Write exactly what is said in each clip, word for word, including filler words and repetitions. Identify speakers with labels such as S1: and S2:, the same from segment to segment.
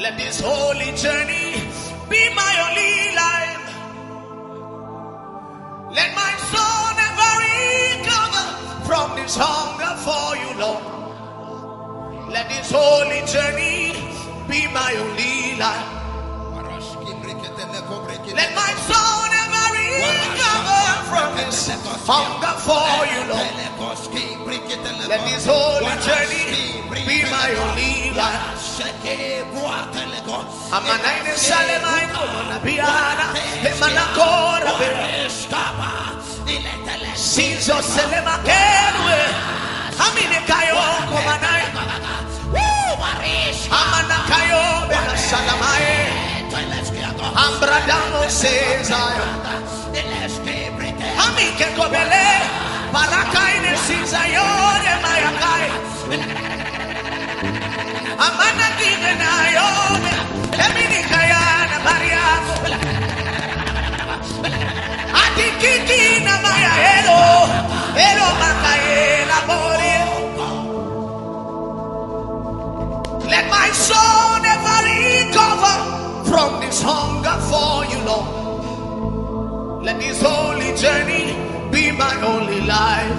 S1: Let this holy journey be my only life. Let my soul never recover from this hunger for you, Lord. Let this holy journey be my only life. Let my soul never recover from this hunger for you, Lord. Let this holy journey be my only life. Amanaine Salemai Komana Biana Emanakora Sizo Selema Kenwe Amine Kayo Komanai Amanakayo Bena Salamae Ambradamo Sezayo Amike Kobele Parakaine Sizayo Emayakai Amana Kivenayo Eminikayana Mariako Atikiki na Maya Elo Elo Makayela Bori. Let my soul never recover from this hunger for you, Lord. Let this holy journey be my only life.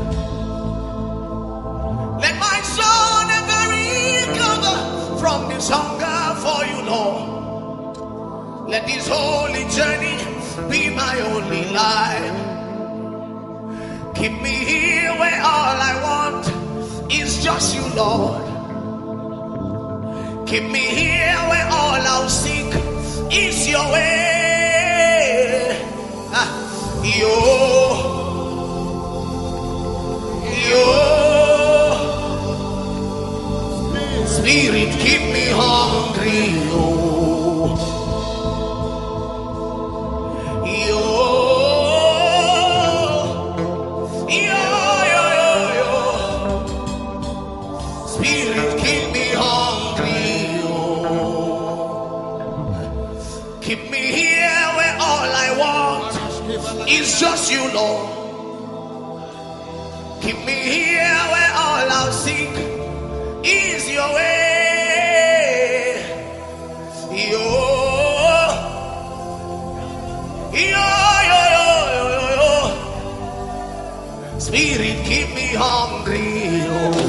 S1: Let my soul never recover from this hunger for you, Lord. Let this holy journey be my only life. Keep me here where all I want is just you, Lord. Keep me here where all I'll seek is your way. Ah, yo, yo. Spirit, keep me hungry, oh. Yo, yo, yo, yo, yo. Spirit, keep me hungry, oh. Keep me here where all I want is just you, Lord. Keep me here where all I'll seek is your way. Yo, yo, yo, yo, yo, yo. Spirit, keep me hungry.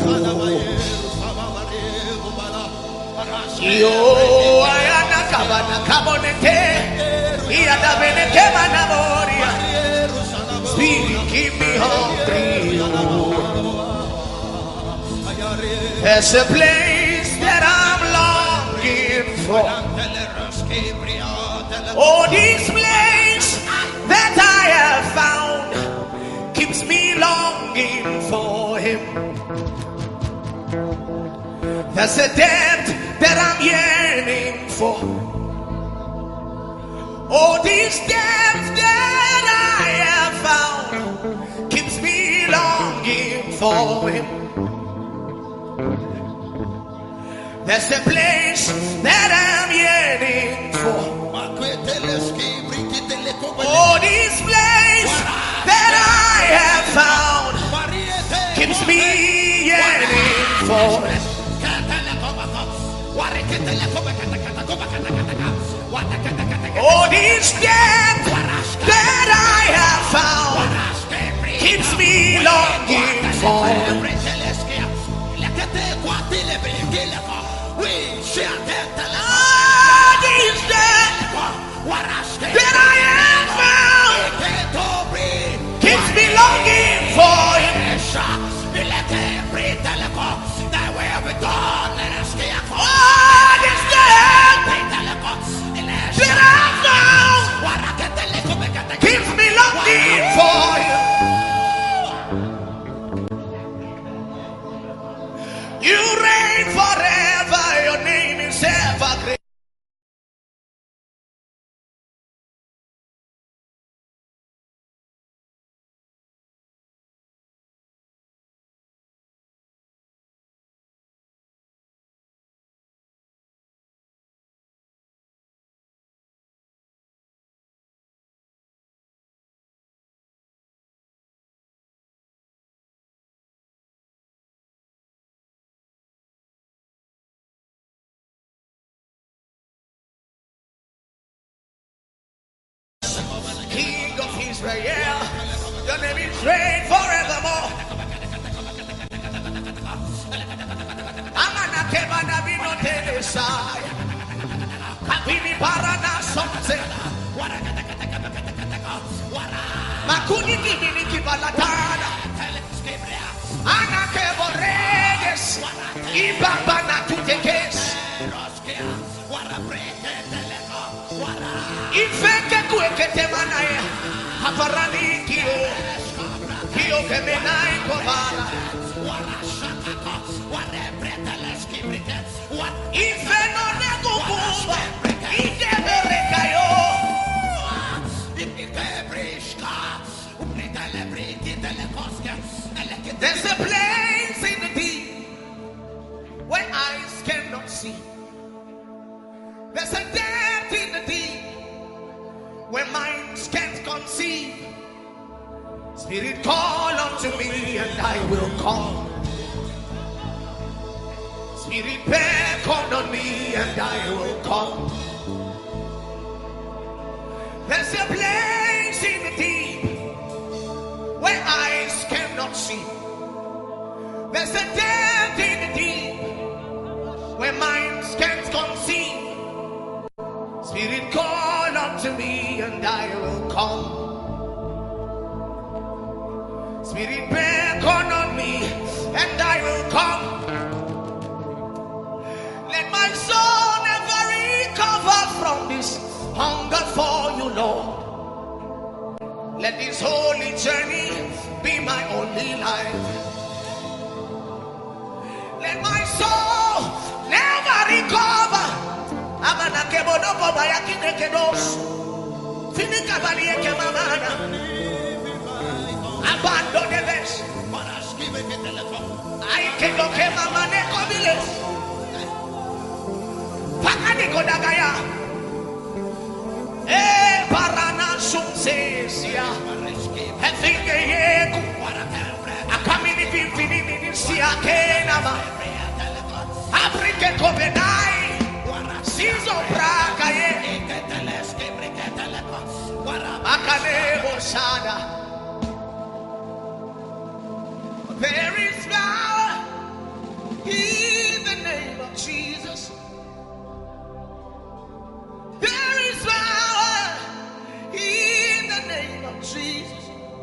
S1: Yo, ayana kabana kabonete, iyada benete manamoria. Spirit, keep me hungry. There's a place that I'm longing for. Oh, this place that I have found keeps me longing for him. There's a depth that I'm yearning for. Oh, this depth that I have found keeps me longing for him. There's a place that I'm yearning for. Oh, this place that I have found keeps me yearning for. Oh, this depth that I have found keeps me longing for. Ah, this depth that I have found keeps me longing for him. Oh, this depth that I found keeps me longing for him. You reign forever, your name is Israel. Your name is great forevermore. Amana kebana bino telesai. Kapini parana somse. Makuni kibini kibalatana. Ana keboredes. Ibabana tutekes. Infeke kuekete manaya. Haparani kio. Kio kemenai kobala. Ife no nego kumba. Ike berekayo. There's a place in the deep where eyes cannot see. There's a depth in the deep where minds can't conceive. Spirit, call unto me and I will come. Spirit, beckon on me and I will come. There's a place in the deep where eyes cannot see. There's a depth in the deep where minds can't conceive. Spirit, call unto me and I will come. Spirit, beckon on me and I will come. Let my soul never recover from this hunger for you, Lord. Let this holy journey be my only life. Let my soul never recover. Amana kebodogo bayakine kedos. Finika balieke mamana. Abandon the best. I can look at mamane kobiles. Pakani kodagaya. Eh parana sumsesia. Hefinge yeku. Akamini pinfini sia kenama. Afrike kobenai. Sizo braka ye. Akane bosada. There is power in the name of Jesus. There is power in the name of Jesus.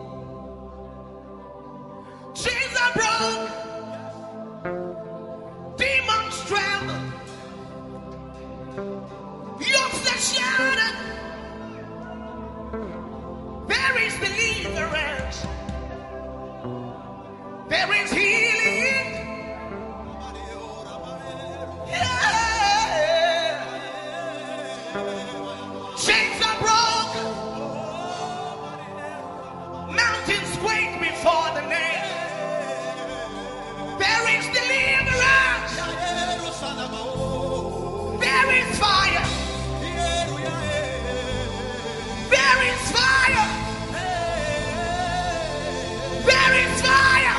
S1: Chains are broken. Demons tremble. Yokes are shattered. There is deliverance. There is healing. Yeah. Chains are broken. Mountains quake before the name. There is deliverance. There is fire. There is fire. There is fire.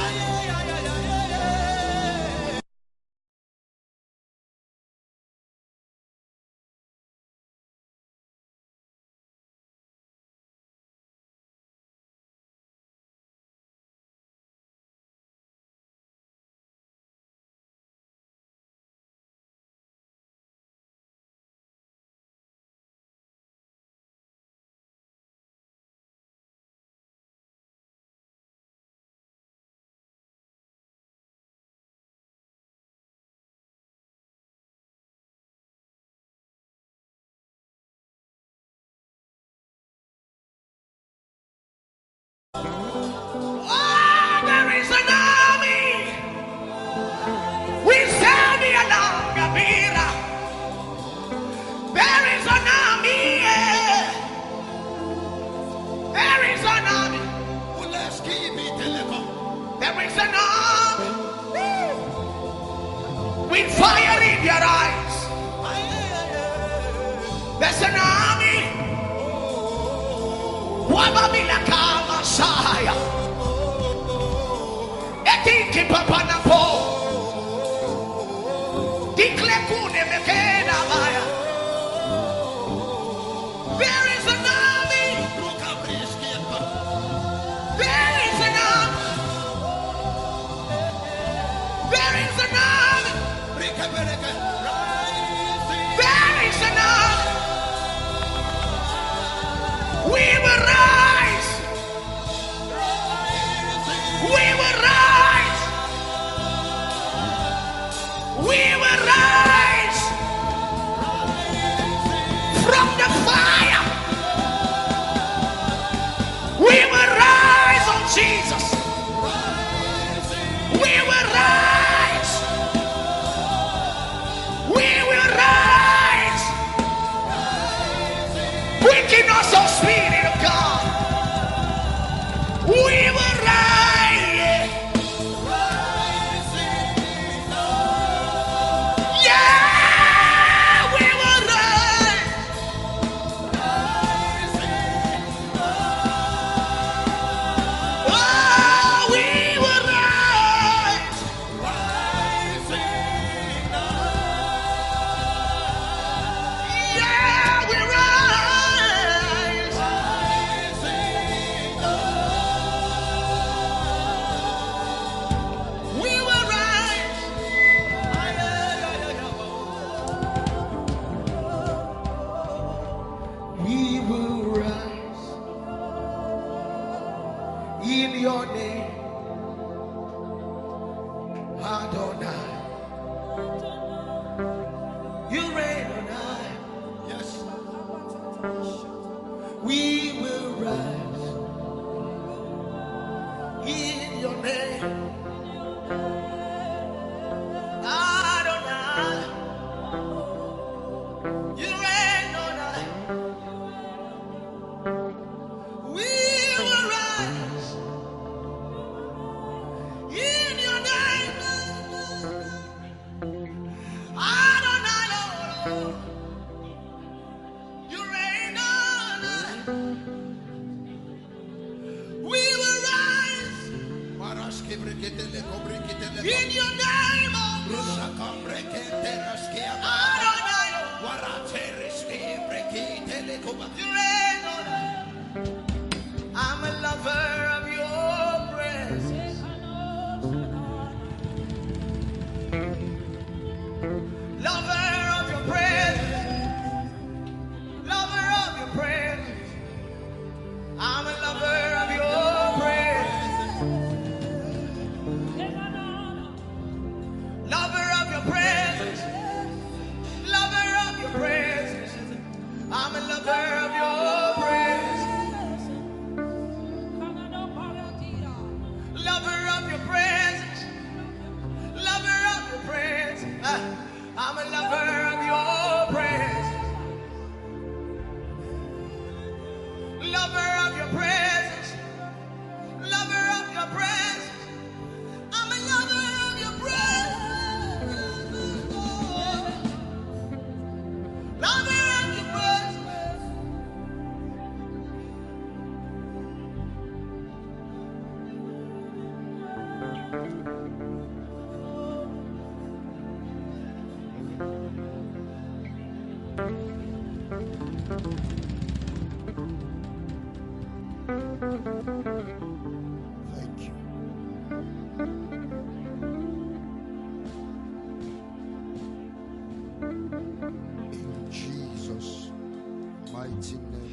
S1: With fire in their eyes. There's an army. Wababila kama saya. Etiki papa na po. Dikle kune mekena maya. There is an army. There is enough. We will rise. We will rise. We will rise from the fire. We will rise on Jesus. We will rise. We will rise. Quicken us, O Spirit of God. We will rise. Yeah, we will rise. Oh, we will rise. Yeah, we rise. We will rise. We will rise in your name, Adonai. You reign on high. Yes. We will rise in your name, Adonai. You reign on high. We will rise in your name, Adonai, Lord. You reign on high. We will rise in your name, oh Adonai, Lord. You reign on high. I'm a lover of your presence. Lover of your presence. Lover of your presence. I'm a lover of your presence. Lover of your presence. Lover of your presence. I'm a lover of your presence. Lover of your presence. Lover of your presence. Ah, I'm a lover of your presence. Lover of your presence. Lover of your presence. I'm a lover of your presence. Lover of your presence.
S2: Thank you. In Jesus' mighty name.